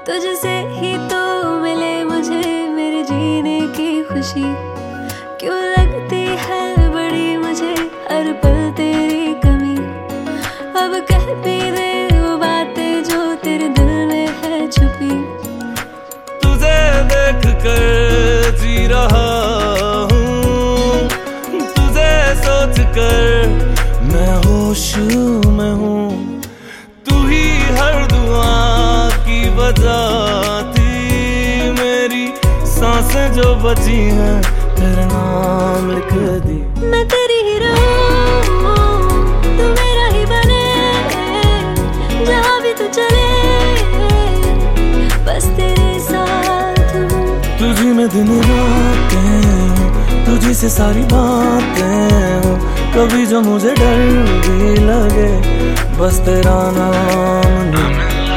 तुझसे ही तो मिले मुझे मेरे जीने की खुशी। क्यों लगती है बड़ी मुझे हर पल तेरी कमी। अब कह भी दे वो बातें जो तेरे दिल में है छुपी। तुझे देख कर जी रहा हूँ, तुझे सोच कर मैं होश में हूँ। तू ही हर दुआ की वजह थी, मेरी सांसें जो बची हैं तेरा नाम लिख दी। मैं तेरी ही रहूं, तू मेरा ही बने, जहाँ भी तू चले बस तेरे साथ हूँ। तुझी में दिन रातें, तुझी से सारी बातें। कभी जो मुझे डर भी लगे बस तेरा नाम नहीं।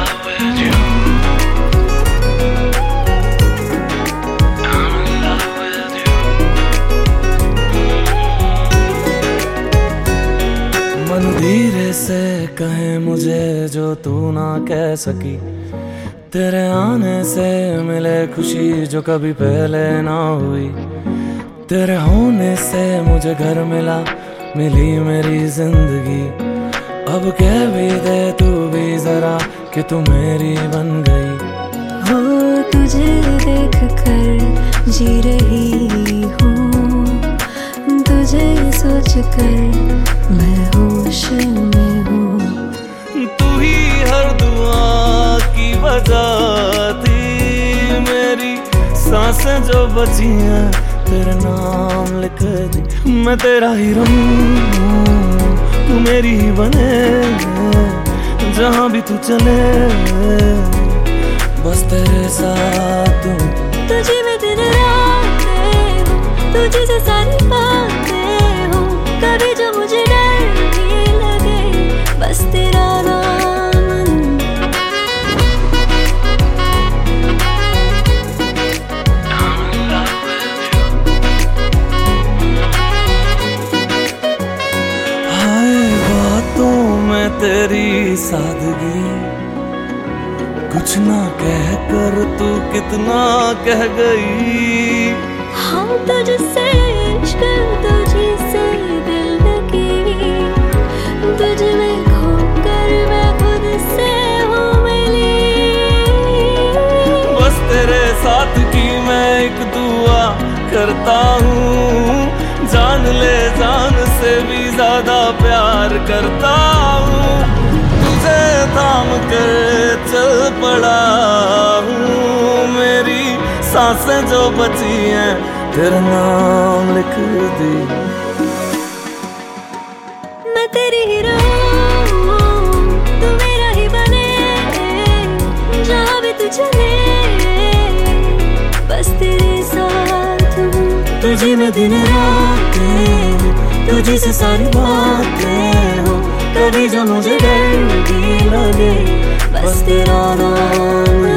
मन धीरे से कहे मुझे जो तू ना कह सकी। तेरे आने से मिले खुशी जो कभी पहले ना हुई। तेरे होने से मुझे घर मिला, मिली मेरी जिंदगी। अब कह भी दे तू भी जरा कि तू मेरी बन गई। हो तुझे देख कर जी रही हूँ, तुझे सोच कर मैं होश में हूँ। तू ही हर दुआ की वजह थी, मेरी सांसें जो बची हैं तेरा नाम लिख दी। मैं तेरा ही रहूं, तू मेरी ही बने, जहाँ भी तू चले बस तेरे साथ हूँ। तुझी में दिन रातें हूँ, तुझी से सारी बातें हूँ। कभी जो मुझे डर भी लगे बस तेरा नाम लूं। हाय बातों में तेरी सादगी, कुछ ना कह कर तू कितना कह गई। हम तुझसे इश्क, तुझी से दिल लगी। तुझ में खोकर मैं खुद से हूँ मिली। बस तेरे साथ की मैं एक दुआ करता हूँ। जान ले जान से भी ज्यादा प्यार करता हूँ। तुझे थाम कर चल पड़ा हूँ, मेरी सांसें जो बची हैं तेरा नाम लिख दी। मैं तेरी ही रहूं, तू मेरा ही बने, जहाँ भी तू चले बस तेरे साथ हूँ। तुझी में दिन रातें, तुझी से सारी बातें हो। कभी जो मुझे डर भी लगे बस तेरा नाम